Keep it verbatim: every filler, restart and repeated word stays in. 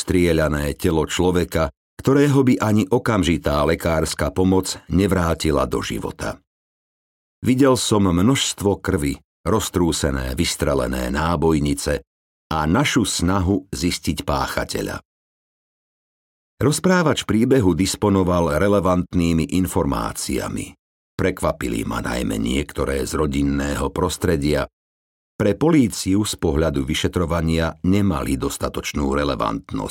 rozstrieľané telo človeka, ktorého by ani okamžitá lekárska pomoc nevrátila do života. Videl som množstvo krvi, roztrúsené, vystrelené nábojnice a našu snahu zistiť páchateľa. Rozprávač príbehu disponoval relevantnými informáciami. Prekvapili ma najmä niektoré z rodinného prostredia. Pre políciu z pohľadu vyšetrovania nemali dostatočnú relevantnosť.